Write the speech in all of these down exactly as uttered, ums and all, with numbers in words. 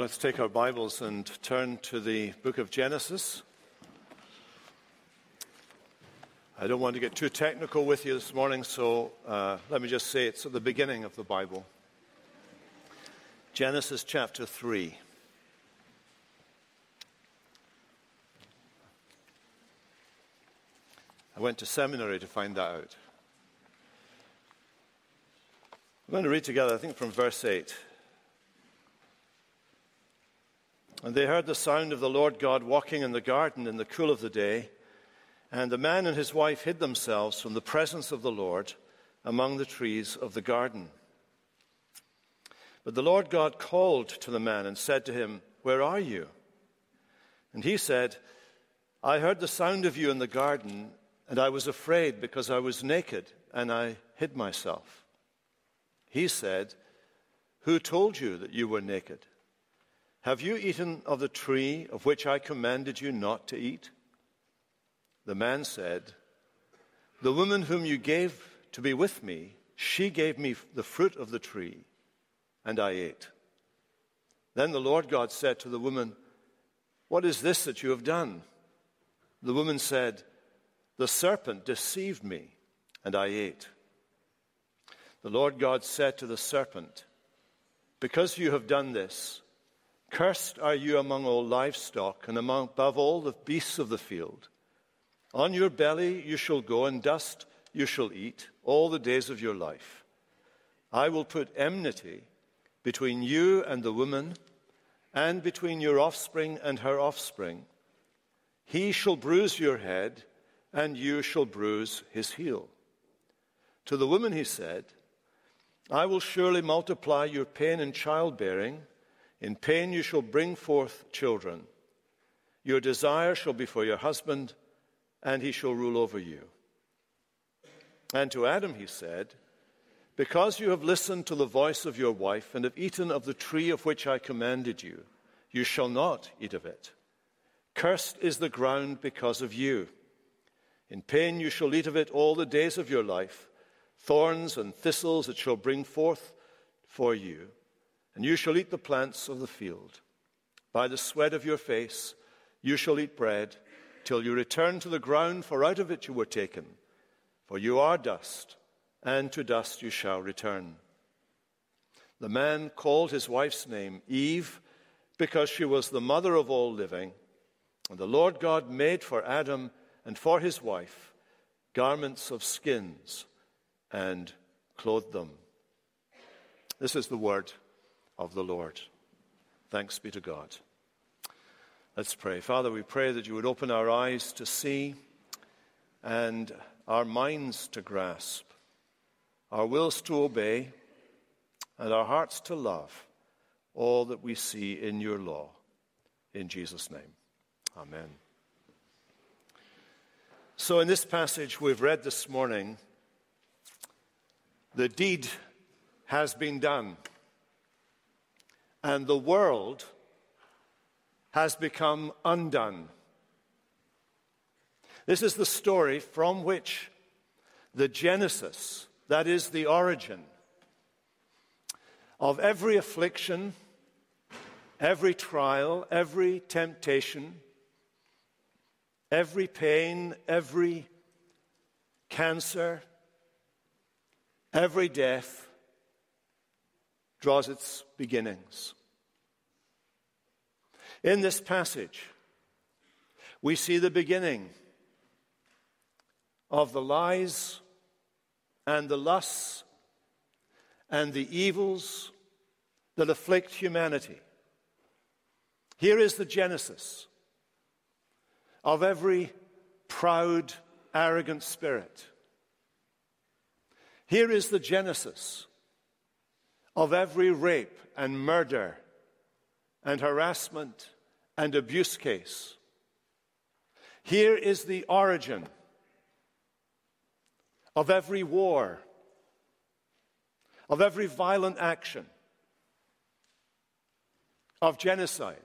let's take our Bibles and turn to the book of Genesis. I don't want to get too technical with you this morning, so uh, let me just say it's at the beginning of the Bible. Genesis chapter three. I went to seminary to find that out. I'm going to read together, I think, from verse eight. And they heard the sound of the Lord God walking in the garden in the cool of the day, and the man and his wife hid themselves from the presence of the Lord among the trees of the garden. But the Lord God called to the man and said to him, "Where are you?" And he said, "I heard the sound of you in the garden, and I was afraid because I was naked, and I hid myself." He said, "Who told you that you were naked? Have you eaten of the tree of which I commanded you not to eat?" The man said, "The woman whom you gave to be with me, she gave me the fruit of the tree, and I ate." Then the Lord God said to the woman, "What is this that you have done?" The woman said, "The serpent deceived me, and I ate." The Lord God said to the serpent, "Because you have done this, cursed are you among all livestock and among, above all the beasts of the field. On your belly you shall go, and dust you shall eat all the days of your life. I will put enmity between you and the woman, and between your offspring and her offspring. He shall bruise your head, and you shall bruise his heel." To the woman he said, "I will surely multiply your pain in childbearing. In pain you shall bring forth children. Your desire shall be for your husband, and he shall rule over you." And to Adam he said, "Because you have listened to the voice of your wife and have eaten of the tree of which I commanded you, you shall not eat of it. Cursed is the ground because of you. In pain you shall eat of it all the days of your life. Thorns and thistles it shall bring forth for you, and you shall eat the plants of the field. By the sweat of your face you shall eat bread, till you return to the ground, for out of it you were taken. For you are dust, and to dust you shall return." The man called his wife's name Eve, because she was the mother of all living. And the Lord God made for Adam and for his wife garments of skins and clothed them. This is the word of the Lord. Thanks be to God. Let's pray. Father, we pray that you would open our eyes to see and our minds to grasp, our wills to obey, and our hearts to love all that we see in your law. In Jesus' name, amen. So in this passage we've read this morning, the deed has been done, and the world has become undone. This is the story from which the genesis, that is the origin, of every affliction, every trial, every temptation, every pain, every cancer, every death draws its beginnings. In this passage, we see the beginning of the lies and the lusts and the evils that afflict humanity. Here is the genesis of every proud, arrogant spirit. Here is the genesis of every rape and murder and harassment and abuse case. Here is the origin of every war, of every violent action, of genocide.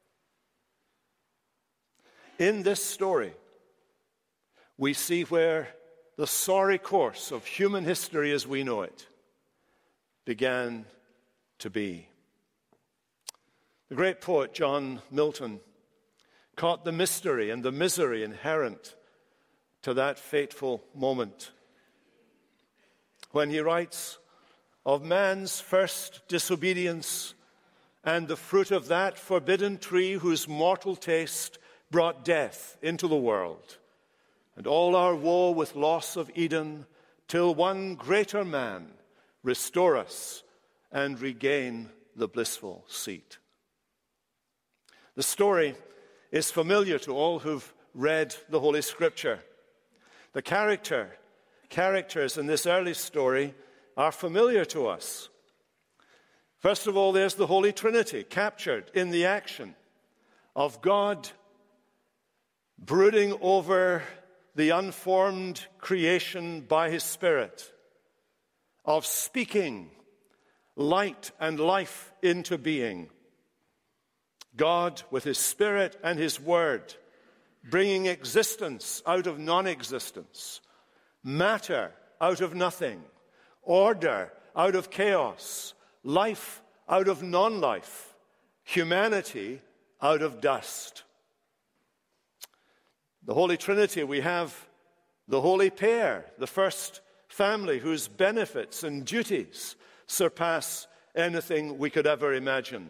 In this story, we see where the sorry course of human history as we know it began to be. The great poet John Milton caught the mystery and the misery inherent to that fateful moment when he writes of man's first disobedience and the fruit of that forbidden tree whose mortal taste brought death into the world, and all our woe with loss of Eden, till one greater man restore us and regain the blissful seat. The story is familiar to all who've read the Holy Scripture. The character, characters in this early story are familiar to us. First of all, there's the Holy Trinity captured in the action of God brooding over the unformed creation by his Spirit, of speaking light and life into being. God, with his Spirit and his Word, bringing existence out of non-existence, matter out of nothing, order out of chaos, life out of non-life, humanity out of dust. The Holy Trinity, we have the holy pair, the first family whose benefits and duties surpass anything we could ever imagine.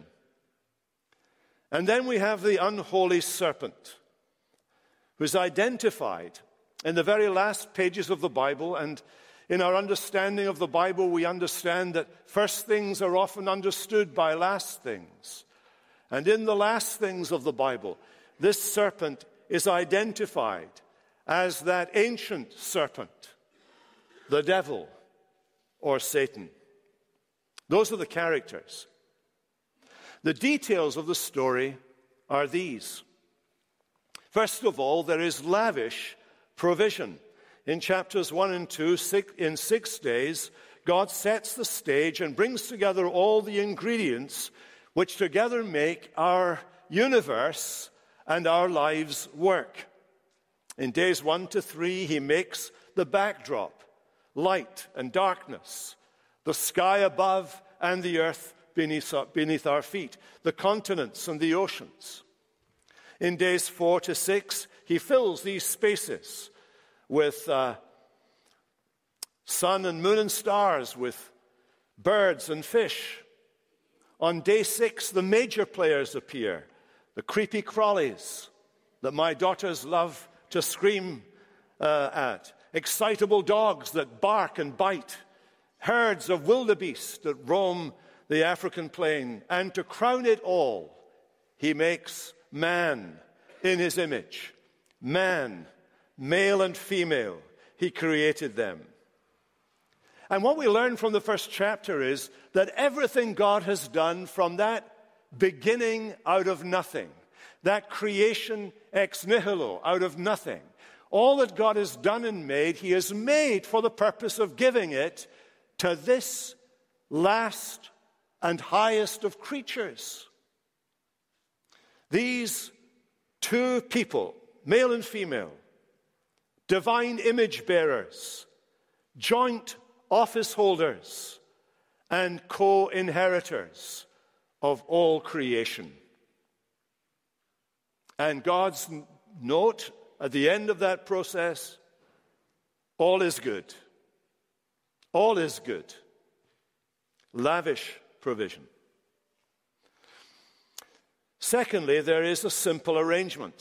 And then we have the unholy serpent, who's identified in the very last pages of the Bible. And in our understanding of the Bible, we understand that first things are often understood by last things. And in the last things of the Bible, this serpent is identified as that ancient serpent, the devil or Satan. Those are the characters. The details of the story are these. First of all, there is lavish provision. In chapters one and two, six, in six days, God sets the stage and brings together all the ingredients which together make our universe and our lives work. In days one to three, he makes the backdrop, light and darkness, the sky above and the earth beneath, beneath our feet, the continents and the oceans. In days four to six, he fills these spaces with uh, sun and moon and stars, with birds and fish. On day six, the major players appear, the creepy crawlies that my daughters love to scream uh, at, excitable dogs that bark and bite, herds of wildebeest that roam the African plain, and to crown it all, he makes man in his image. Man, male and female, he created them. And what we learn from the first chapter is that everything God has done from that beginning out of nothing, that creation ex nihilo, out of nothing, all that God has done and made, he has made for the purpose of giving it to this last and highest of creatures. These two people, male and female, divine image bearers, joint office holders, and co-inheritors of all creation. And God's note at the end of that process, all is good. All is good. Lavish provision. Secondly, there is a simple arrangement.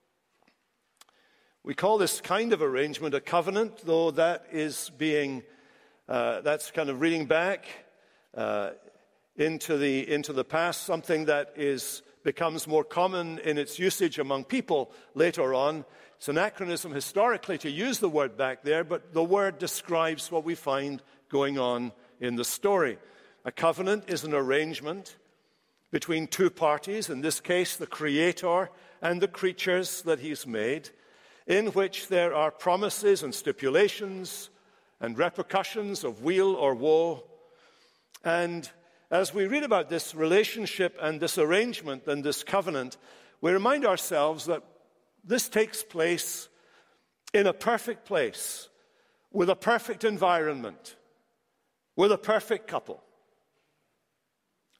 We call this kind of arrangement a covenant, though that is being, uh, that's kind of reading back uh, into the into the past, something that is becomes more common in its usage among people later on. It's an anachronism historically to use the word back there, but the word describes what we find going on in the story. A covenant is an arrangement between two parties, in this case the Creator and the creatures that he's made, in which there are promises and stipulations and repercussions of weal or woe. And as we read about this relationship and this arrangement and this covenant, we remind ourselves that this takes place in a perfect place, with a perfect environment, with a perfect couple.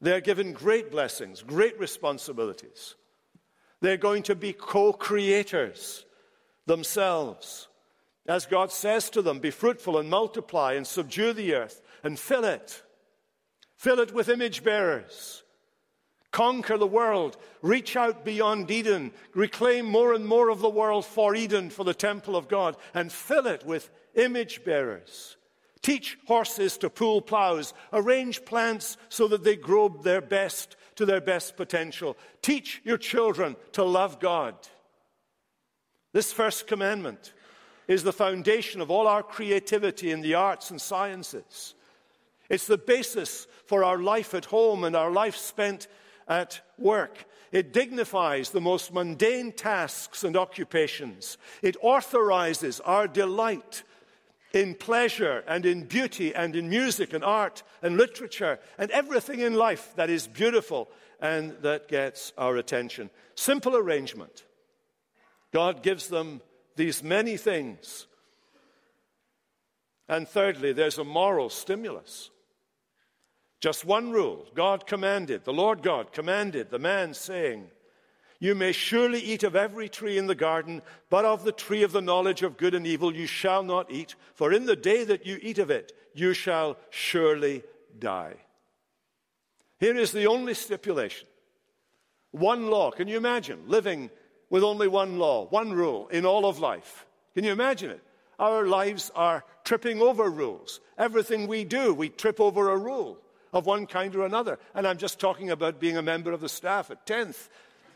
They're given great blessings, great responsibilities. They're going to be co-creators themselves. As God says to them, be fruitful and multiply and subdue the earth and fill it. Fill it with image bearers. Conquer the world. Reach out beyond Eden. Reclaim more and more of the world for Eden, for the temple of God, and fill it with image bearers. Teach horses to pull plows. Arrange plants so that they grow their best to their best potential. Teach your children to love God. This first commandment is the foundation of all our creativity in the arts and sciences. It's the basis for our life at home and our life spent at work. It dignifies the most mundane tasks and occupations. It authorizes our delight in pleasure and in beauty and in music and art and literature and everything in life that is beautiful and that gets our attention. Simple arrangement. God gives them these many things. And thirdly, there's a moral stimulus. Just one rule. God commanded, the Lord God commanded the man, saying, you may surely eat of every tree in the garden, but of the tree of the knowledge of good and evil you shall not eat, for in the day that you eat of it, you shall surely die. Here is the only stipulation. One law. Can you imagine living with only one law, one rule in all of life? Can you imagine it? Our lives are tripping over rules. Everything we do, we trip over a rule of one kind or another. And I'm just talking about being a member of the staff at tenth.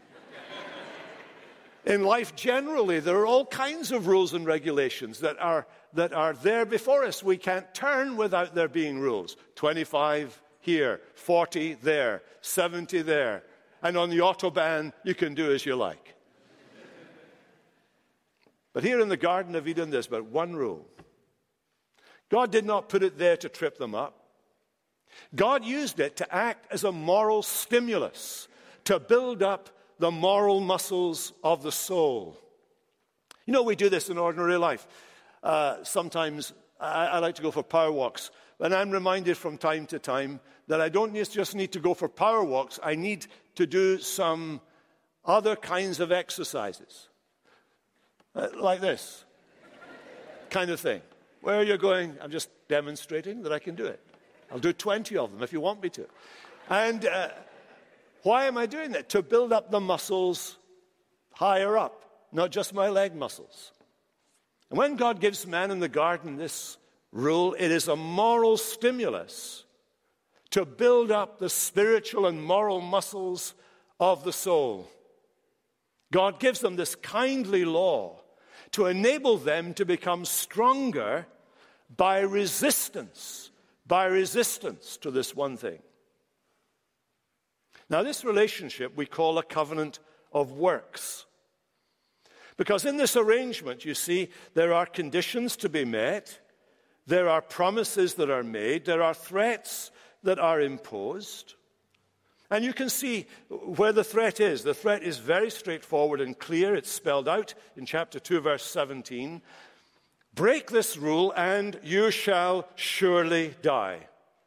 In life generally, there are all kinds of rules and regulations that are, that are there before us. We can't turn without there being rules. twenty-five here, forty there, seventy there. And on the Autobahn, you can do as you like. But here in the Garden of Eden, there's but one rule. God did not put it there to trip them up. God used it to act as a moral stimulus, to build up the moral muscles of the soul. You know, we do this in ordinary life. Uh, sometimes I, I like to go for power walks, and I'm reminded from time to time that I don't just need to go for power walks. I need to do some other kinds of exercises, uh, like this kind of thing. Where you're going, I'm just demonstrating that I can do it. I'll do twenty of them if you want me to. And uh, why am I doing that? To build up the muscles higher up, not just my leg muscles. And when God gives man in the garden this rule, it is a moral stimulus to build up the spiritual and moral muscles of the soul. God gives them this kindly law to enable them to become stronger by resistance, by resistance to this one thing. Now, this relationship we call a covenant of works. Because in this arrangement, you see, there are conditions to be met, there are promises that are made, there are threats that are imposed. And you can see where the threat is. The threat is very straightforward and clear. It's spelled out in chapter two, verse seventeen. Break this rule and you shall surely die.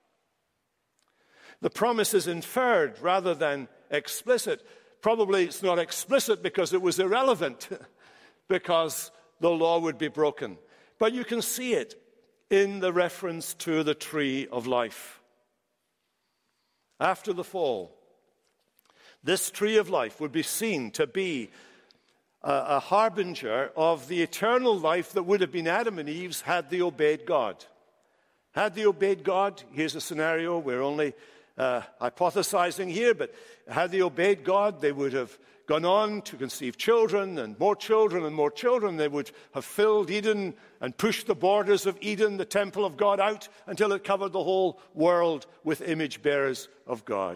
The promise is inferred rather than explicit. Probably it's not explicit because it was irrelevant, because the law would be broken. But you can see it in the reference to the tree of life. After the fall, this tree of life would be seen to be a, a harbinger of the eternal life that would have been Adam and Eve's had they obeyed God. Had they obeyed God, here's a scenario, we're only uh, hypothesizing here, but had they obeyed God, they would have gone on to conceive children and more children and more children. They would have filled Eden and pushed the borders of Eden, the temple of God, out until it covered the whole world with image bearers of God.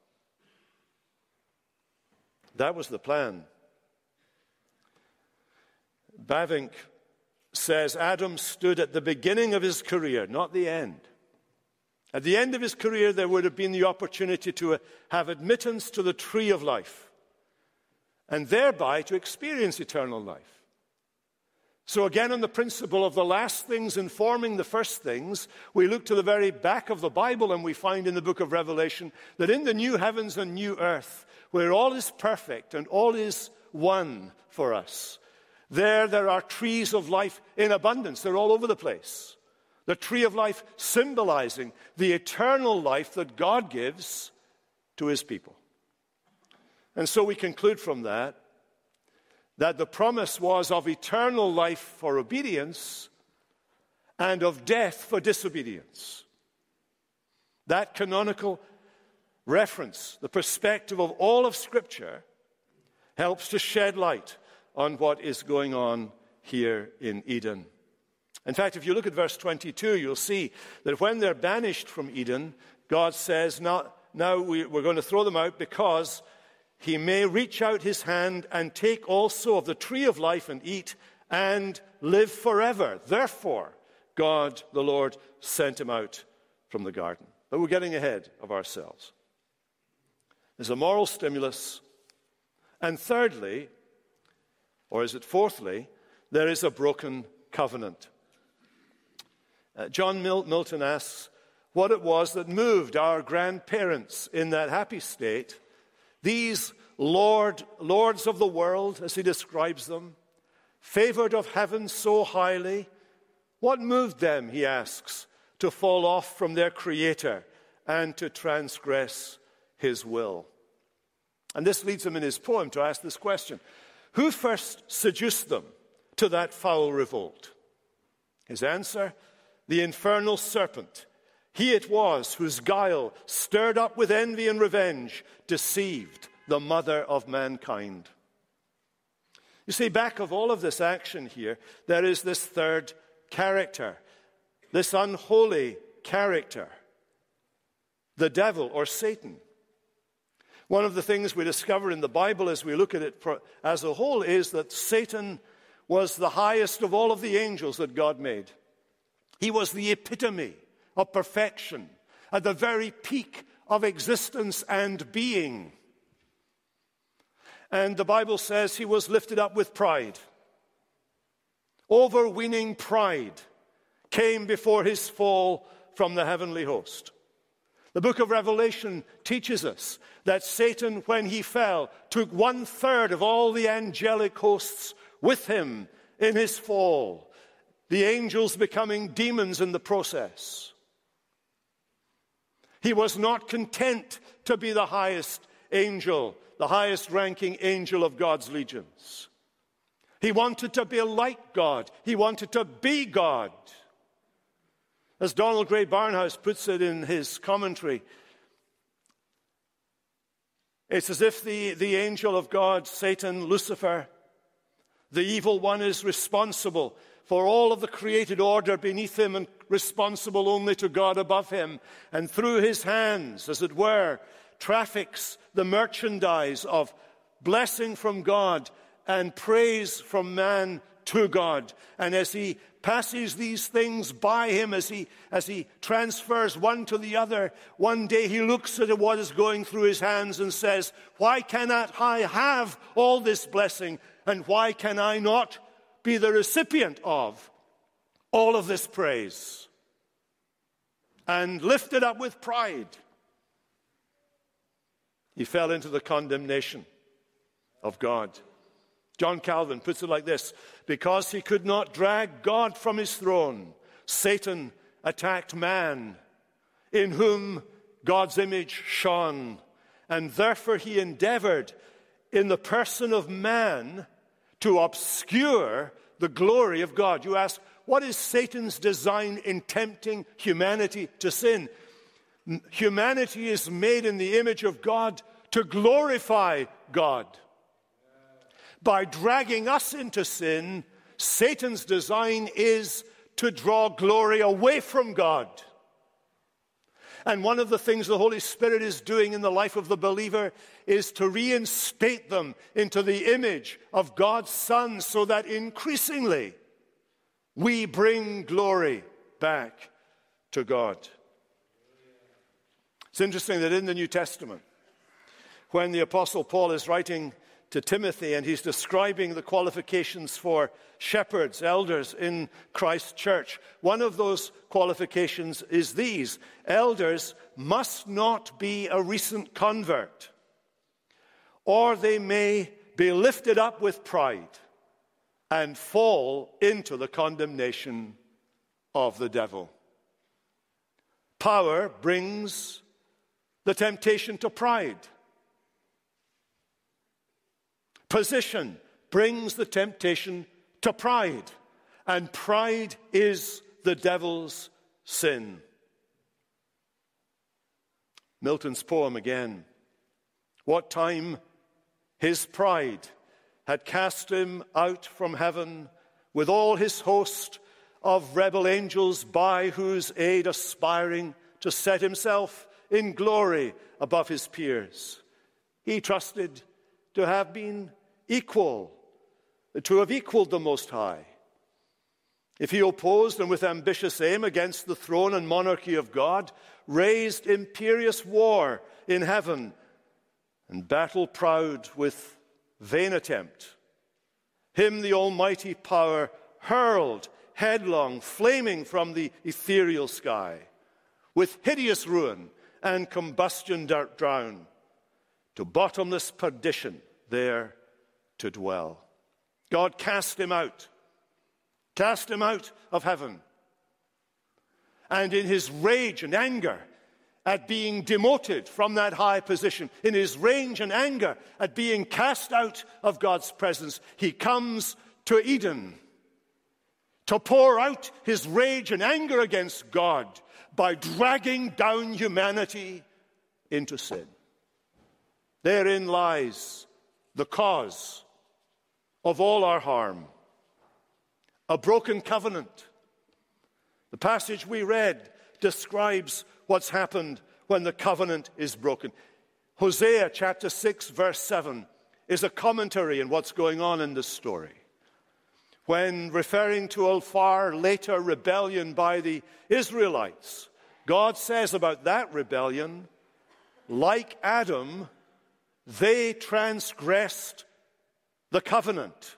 That was the plan. Bavinck says Adam stood at the beginning of his career, not the end. At the end of his career, there would have been the opportunity to have admittance to the tree of life and thereby to experience eternal life. So again, on the principle of the last things informing the first things, we look to the very back of the Bible and we find in the book of Revelation that in the new heavens and new earth, where all is perfect and all is one for us, there there are trees of life in abundance. They're all over the place. The tree of life symbolizing the eternal life that God gives to his people. And so we conclude from that that the promise was of eternal life for obedience and of death for disobedience. That canonical reference, the perspective of all of Scripture, helps to shed light on what is going on here in Eden. In fact, if you look at verse twenty-two, you'll see that when they're banished from Eden, God says, now, now we, we're going to throw them out because he may reach out his hand and take also of the tree of life and eat and live forever. Therefore, God, the Lord, sent him out from the garden. But we're getting ahead of ourselves. There's a moral stimulus. And thirdly, or is it fourthly, there is a broken covenant. Uh, John Mil- Milton asks what it was that moved our grandparents in that happy state, these Lord, lords of the world, as he describes them, favored of heaven so highly. What moved them, he asks, to fall off from their Creator and to transgress his will? And this leads him in his poem to ask this question: who first seduced them to that foul revolt? His answer: the infernal serpent. He it was whose guile, stirred up with envy and revenge, deceived the mother of mankind. You see, back of all of this action here, there is this third character, this unholy character, the devil or Satan. One of the things we discover in the Bible as we look at it for, as a whole is that Satan was the highest of all of the angels that God made. He was the epitome of perfection, at the very peak of existence and being. And the Bible says he was lifted up with pride. Overweening pride came before his fall from the heavenly host. The book of Revelation teaches us that Satan, when he fell, took one third of all the angelic hosts with him in his fall, the angels becoming demons in the process. He was not content to be the highest angel, the highest ranking angel of God's legions. He wanted to be like God. He wanted to be God. As Donald Gray Barnhouse puts it in his commentary, it's as if the, the angel of God, Satan, Lucifer, the evil one, is responsible for all of the created order beneath him and responsible only to God above him. And through his hands, as it were, traffics the merchandise of blessing from God and praise from man to God. And as he passes these things by him, as he, as he transfers one to the other, one day he looks at what is going through his hands and says, why cannot I have all this blessing? And why can I not be the recipient of all of this praise? And lifted up with pride, he fell into the condemnation of God. John Calvin puts it like this: because he could not drag God from his throne, Satan attacked man, in whom God's image shone, and therefore he endeavored in the person of man to obscure the glory of God. You ask, what is Satan's design in tempting humanity to sin? Humanity is made in the image of God to glorify God. By dragging us into sin, Satan's design is to draw glory away from God. And one of the things the Holy Spirit is doing in the life of the believer is to reinstate them into the image of God's Son, so that increasingly we bring glory back to God. It's interesting that in the New Testament, when the Apostle Paul is writing to Timothy, and he's describing the qualifications for shepherds, elders in Christ's church. One of those qualifications is these: elders must not be a recent convert, or they may be lifted up with pride and fall into the condemnation of the devil. Power brings the temptation to pride. Position brings the temptation to pride, and pride is the devil's sin. Milton's poem again. What time his pride had cast him out from heaven with all his host of rebel angels, by whose aid aspiring to set himself in glory above his peers. He trusted to have been equal, to have equaled the Most High. If he opposed and with ambitious aim against the throne and monarchy of God, raised imperious war in heaven, and battle proud with vain attempt, him the almighty power hurled headlong, flaming from the ethereal sky, with hideous ruin and combustion drown, to bottomless perdition there to dwell. God cast him out, cast him out of heaven. And in his rage and anger at being demoted from that high position, in his rage and anger at being cast out of God's presence, he comes to Eden to pour out his rage and anger against God by dragging down humanity into sin. Therein lies the cause of all our harm. A broken covenant. The passage we read describes what's happened when the covenant is broken. Hosea chapter six, verse seven is a commentary on what's going on in this story. When referring to a far later rebellion by the Israelites, God says about that rebellion, like Adam, they transgressed the covenant.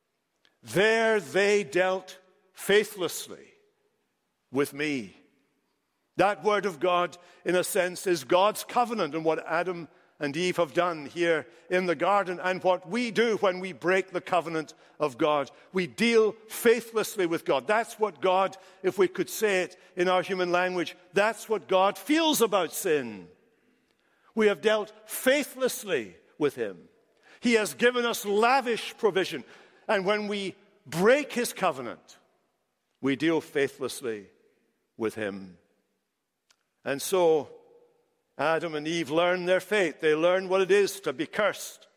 There they dealt faithlessly with me. That word of God, in a sense, is God's covenant, and what Adam and Eve have done here in the garden, and what we do when we break the covenant of God. We deal faithlessly with God. That's what God, if we could say it in our human language, that's what God feels about sin. We have dealt faithlessly with him. He has given us lavish provision. And when we break his covenant, we deal faithlessly with him. And so Adam and Eve learn their fate. They learn what it is to be cursed.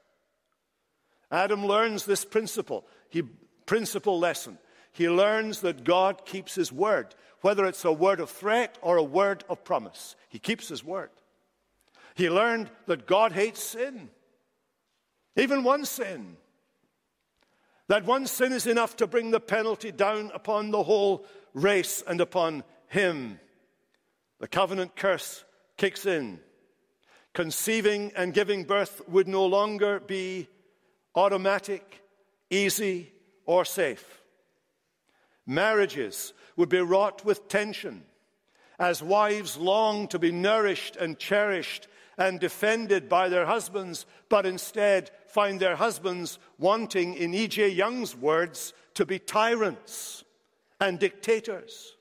Adam learns this principle, he, principle lesson. He learns that God keeps his word, whether it's a word of threat or a word of promise. He keeps his word. He learned that God hates sin, even one sin. That one sin is enough to bring the penalty down upon the whole race and upon him. The covenant curse kicks in. Conceiving and giving birth would no longer be automatic, easy, or safe. Marriages would be wrought with tension, as wives long to be nourished and cherished and defended by their husbands, but instead find their husbands wanting, in E J Young's words, to be tyrants and dictators.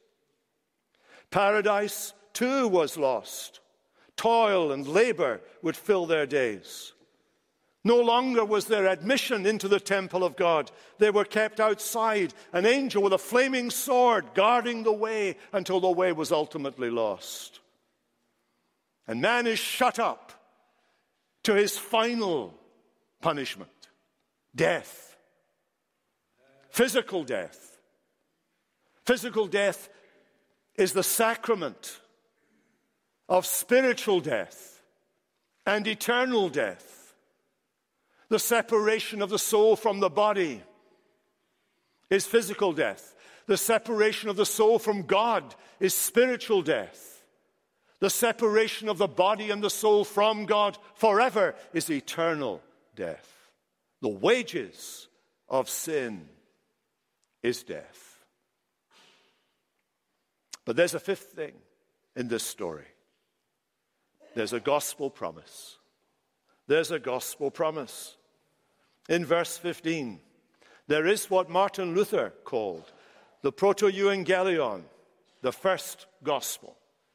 Paradise, too, was lost. Toil and labor would fill their days. No longer was there admission into the temple of God. They were kept outside, an angel with a flaming sword guarding the way until the way was ultimately lost. And man is shut up to his final punishment, death, physical death. Physical death is the sacrament of spiritual death and eternal death. The separation of the soul from the body is physical death. The separation of the soul from God is spiritual death. The separation of the body and the soul from God forever is eternal death. The wages of sin is death. But there's a fifth thing in this story. There's a gospel promise. There's a gospel promise. In verse fifteen, there is what Martin Luther called the proto-evangelion, the first gospel.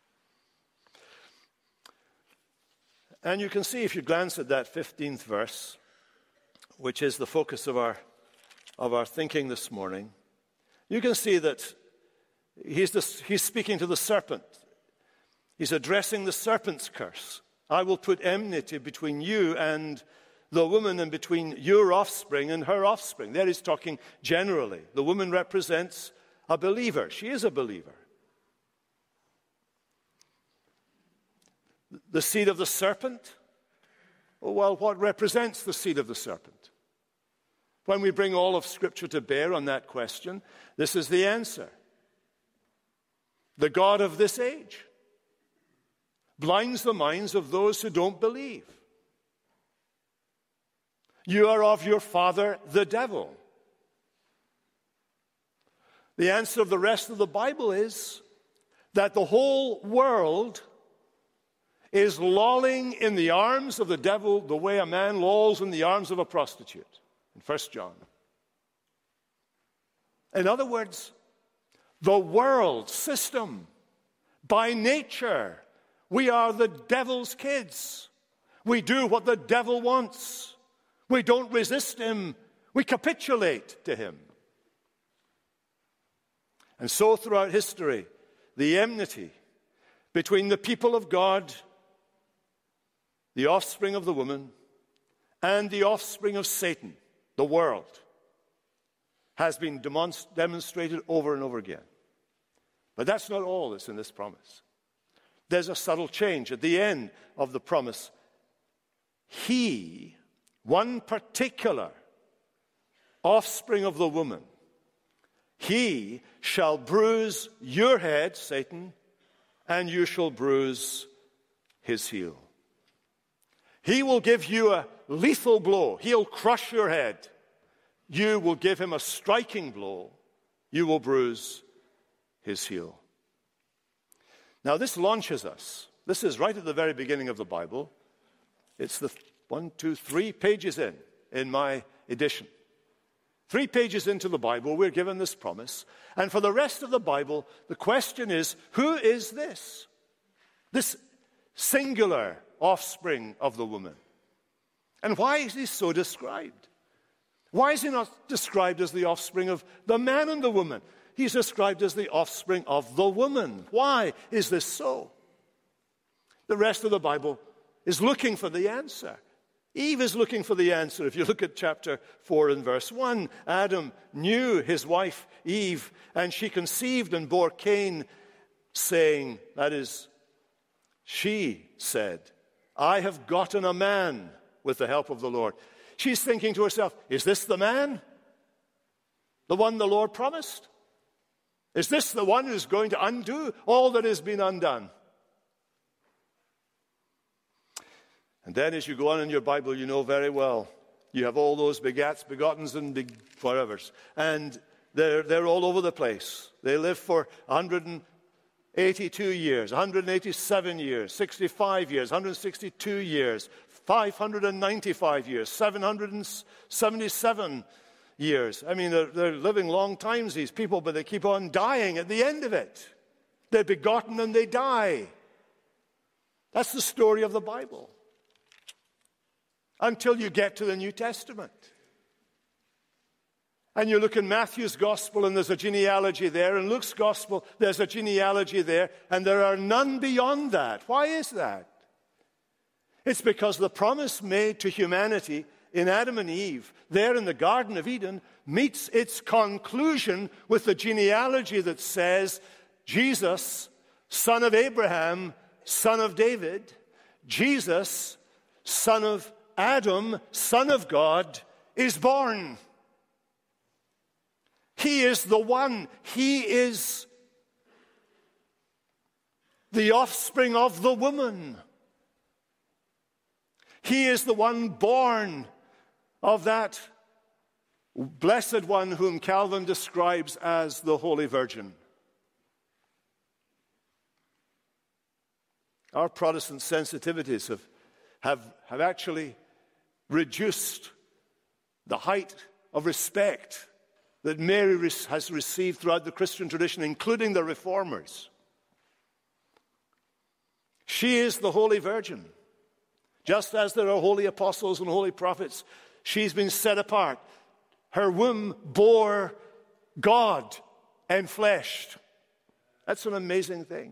And you can see, if you glance at that fifteenth verse, which is the focus of our, of our thinking this morning, you can see that he's, the, he's speaking to the serpent. He's addressing the serpent's curse. I will put enmity between you and the woman, and between your offspring and her offspring. There he's talking generally. The woman represents a believer. She is a believer. The seed of the serpent? Oh, well, what represents the seed of the serpent? When we bring all of Scripture to bear on that question, this is the answer. The God of this age blinds the minds of those who don't believe. You are of your father, the devil. The answer of the rest of the Bible is that the whole world is lolling in the arms of the devil the way a man lolls in the arms of a prostitute in First John. In other words, the world system, by nature, we are the devil's kids. We do what the devil wants. We don't resist him. We capitulate to him. And so throughout history, the enmity between the people of God, the offspring of the woman, and the offspring of Satan, the world, has been demonst- demonstrated over and over again. But that's not all that's in this promise. There's a subtle change at the end of the promise. He, one particular offspring of the woman, he shall bruise your head, Satan, and you shall bruise his heel. He will give you a lethal blow. He'll crush your head. You will give him a striking blow. You will bruise his heel. Now, this launches us. This is right at the very beginning of the Bible. It's the one, two, three pages in, in my edition. Three pages into the Bible, we're given this promise. And for the rest of the Bible, the question is, who is this? This singular offspring of the woman. And why is he so described? Why is he not described as the offspring of the man and the woman? He's described as the offspring of the woman. Why is this so? The rest of the Bible is looking for the answer. Eve is looking for the answer. If you look at chapter four and verse one, Adam knew his wife Eve, and she conceived and bore Cain, saying, that is, she said, I have gotten a man with the help of the Lord. She's thinking to herself, is this the man? The one the Lord promised? Is this the one who's going to undo all that has been undone? And then as you go on in your Bible, you know very well, you have all those begats, begottens, and big forevers. And they're, they're all over the place. They live for one hundred eighty-two years, one hundred eighty-seven years, sixty-five years, one hundred sixty-two years, five hundred ninety-five years, seven hundred seventy-seven years. I mean, they're, they're living long times, these people, but they keep on dying at the end of it. They're begotten and they die. That's the story of the Bible. Until you get to the New Testament. And you look in Matthew's gospel and there's a genealogy there. In Luke's gospel, there's a genealogy there. And there are none beyond that. Why is that? It's because the promise made to humanity in Adam and Eve, there in the Garden of Eden, meets its conclusion with the genealogy that says, Jesus, son of Abraham, son of David, Jesus, son of Adam, son of God, is born. He is the one. He is the offspring of the woman. He is the one born of that blessed one whom Calvin describes as the Holy Virgin. Our Protestant sensitivities have, have, have actually reduced the height of respect that Mary has received throughout the Christian tradition, including the Reformers. She is the Holy Virgin. Just as there are holy apostles and holy prophets, she's been set apart. Her womb bore God enfleshed. That's an amazing thing.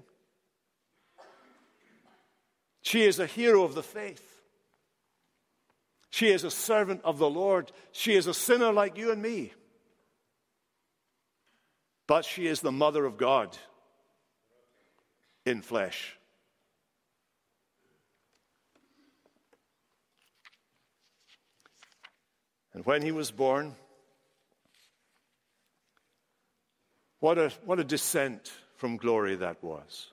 She is a hero of the faith. She is a servant of the Lord. She is a sinner like you and me. But she is the mother of God in flesh. And when he was born, what a, what a descent from glory that was.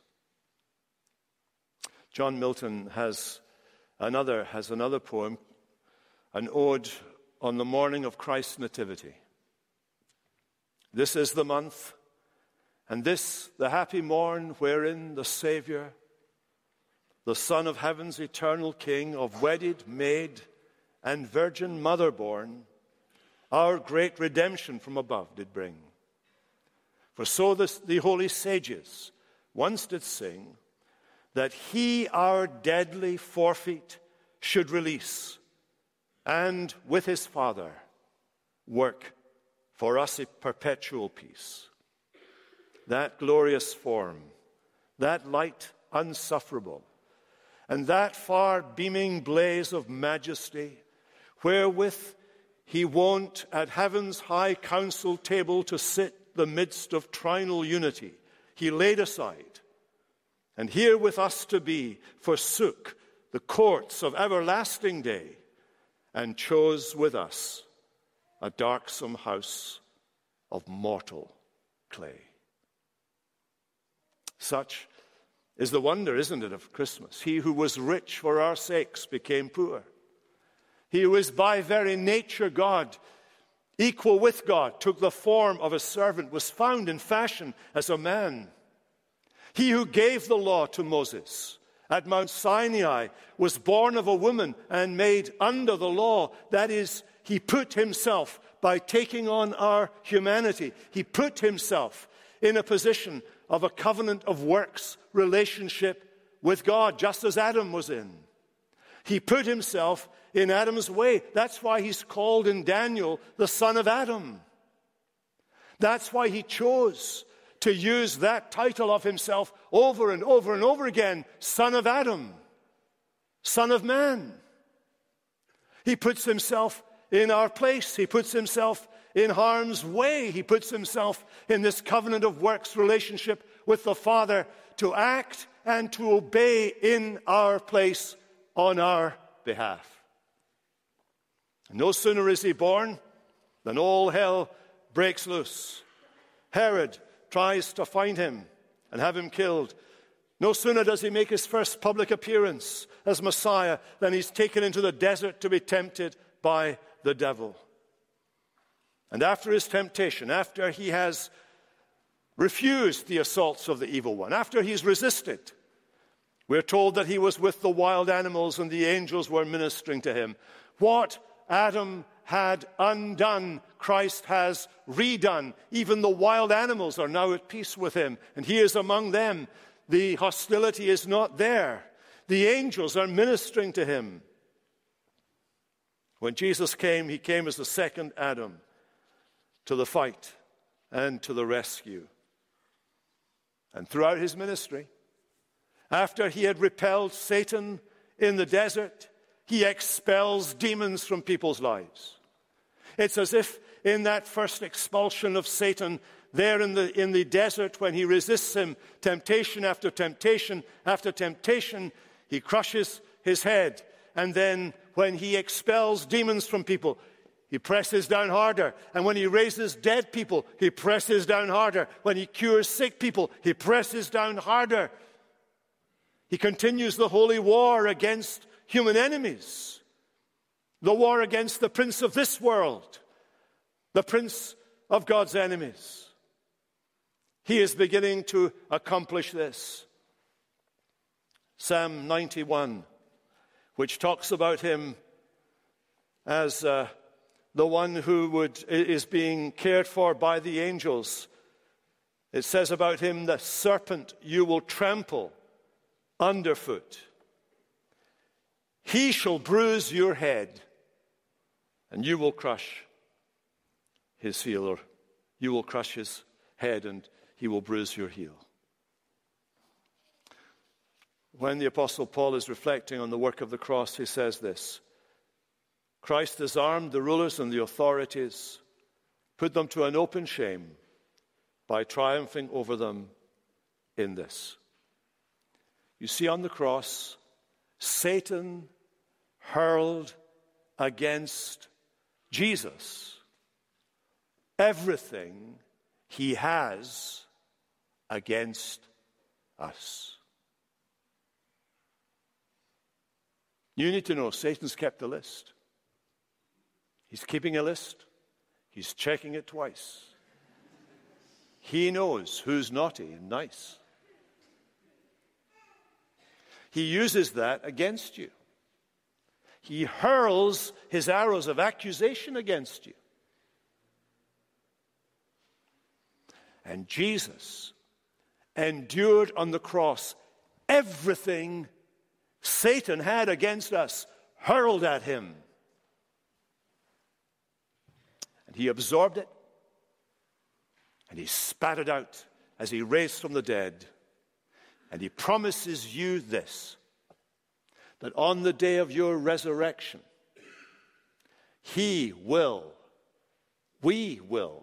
John Milton has another, has another poem, an ode on the morning of Christ's nativity. This is the month, and this the happy morn wherein the Savior, the Son of Heaven's eternal King, of wedded maid and virgin mother born, our great redemption from above did bring. For so this, the holy sages once did sing, that he our deadly forfeit should release, and with his Father work for us a perpetual peace. That glorious form, that light unsufferable, and that far beaming blaze of majesty, wherewith he wont at heaven's high council table to sit the midst of trinal unity, he laid aside, and here with us to be forsook the courts of everlasting day, and chose with us a darksome house of mortal clay. Such is the wonder, isn't it, of Christmas? He who was rich for our sakes became poor. He who is by very nature God, equal with God, took the form of a servant, was found in fashion as a man. He who gave the law to Moses at Mount Sinai was born of a woman and made under the law. That is, he put himself, by taking on our humanity, he put himself in a position of a covenant of works relationship with God, just as Adam was in. He put himself in Adam's way. That's why he's called in Daniel the son of Adam. That's why he chose to use that title of himself over and over and over again, Son of Adam, Son of Man. He puts himself in our place. He puts himself in harm's way. He puts himself in this covenant of works relationship with the Father to act and to obey in our place on our behalf. No sooner is he born than all hell breaks loose. Herod tries to find him and have him killed. No sooner does he make his first public appearance as Messiah than he's taken into the desert to be tempted by the devil. And after his temptation, after he has refused the assaults of the evil one, after he's resisted, we're told that he was with the wild animals and the angels were ministering to him. What Adam had undone, Christ has redone. Even the wild animals are now at peace with him, and he is among them. The hostility is not there. The angels are ministering to him. When Jesus came, he came as the second Adam to the fight and to the rescue. And throughout his ministry, after he had repelled Satan in the desert, he expels demons from people's lives. It's as if in that first expulsion of Satan there in the, in the desert, when he resists him, temptation after temptation after temptation, he crushes his head. And then when he expels demons from people, he presses down harder. And when he raises dead people, he presses down harder. When he cures sick people, he presses down harder. He continues the holy war against human enemies. the war against the prince of this world, the prince of God's enemies. He is beginning to accomplish this. Psalm ninety-one, which talks about him as uh, the one who would, is being cared for by the angels. It says about him, the serpent you will trample underfoot. He shall bruise your head, and you will crush his heel, or you will crush his head, and he will bruise your heel. When the Apostle Paul is reflecting on the work of the cross, he says this: Christ disarmed the rulers and the authorities, put them to an open shame by triumphing over them in this. You see, on the cross, Satan hurled against Jesus everything he has against us. You need to know Satan's kept a list. He's keeping a list. He's checking it twice. He knows who's naughty and nice. He uses that against you. He hurls his arrows of accusation against you. And Jesus endured on the cross everything Satan had against us, hurled at him. And he absorbed it, and he spat it out as he raised from the dead. And he promises you this, that on the day of your resurrection, he will, we will,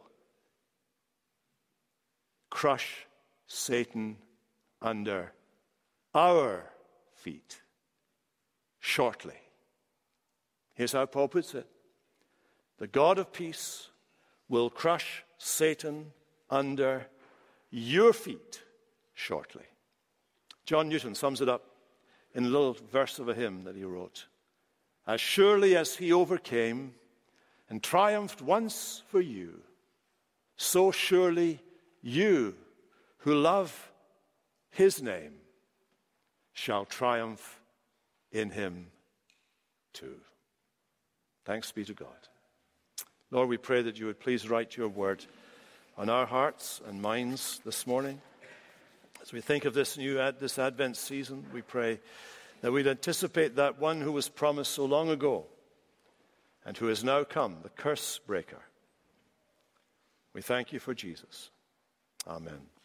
crush Satan under our feet shortly. Here's how Paul puts it: the God of peace will crush Satan under your feet shortly. John Newton sums it up in a little verse of a hymn that he wrote. As surely as he overcame and triumphed once for you, so surely you who love his name shall triumph in him too. Thanks be to God. Lord, we pray that you would please write your word on our hearts and minds this morning. As we think of this new ad, this Advent season, we pray that we'd anticipate that one who was promised so long ago and who has now come, the curse breaker. We thank you for Jesus. Amen.